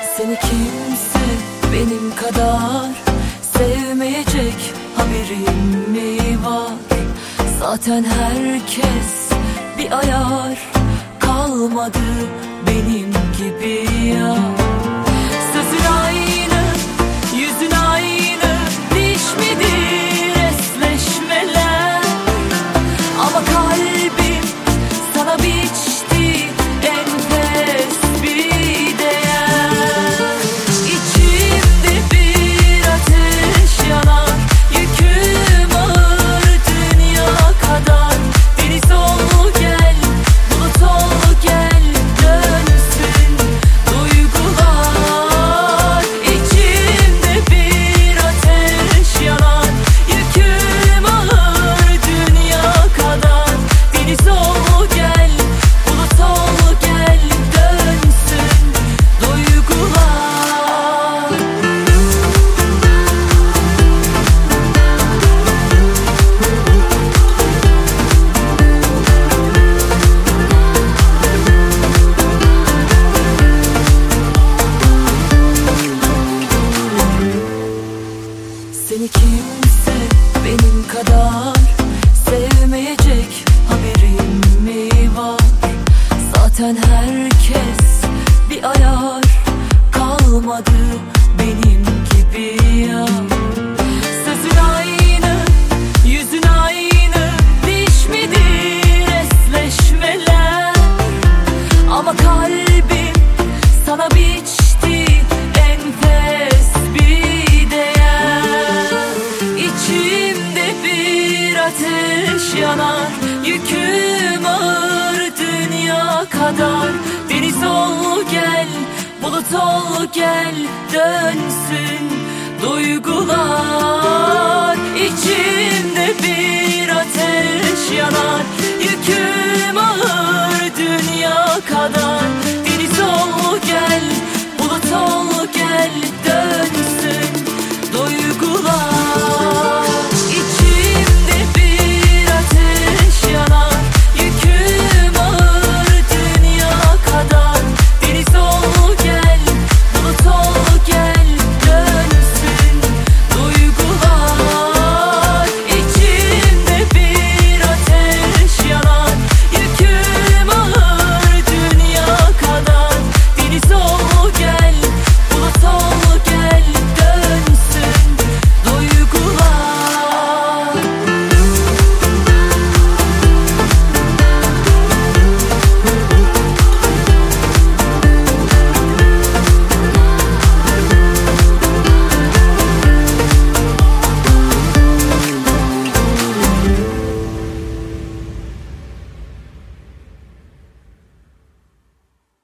Seni kimse benim kadar sevmeyecek, haberin mi var? Zaten herkes bir ayar, kalmadı benim gibi ya. Sözün aynı, yüzün aynı, değişmedi resleşmeler. Ama kalbim sana biçti enfes bir değer. İçimde bir ateş yanar, yüküm ağır dünya kadar. Deniz ol gel, bulut ol gel, dönsün duygular. İçimde bir ateş yanar, yüküm ağır dünya kadar. Deniz ol gel, bulut ol gel, dönsün duygular. Seni kimse benim kadar sevmeyecek, haberin mi var? Zaten herkes bir ayar, kalmadı benim gibi ya. Sözün aynı, yüzün aynı, değişmedi resleşmeler. Ama kalbim sana biçti enfes bir değer. İçimde bir ateş yanar, yüküm ağır dünya kadar. Deniz ol gel, bulut ol gel, dönsün duygular. İçimde bir ateş yanar, yüküm ağır dünya kadar.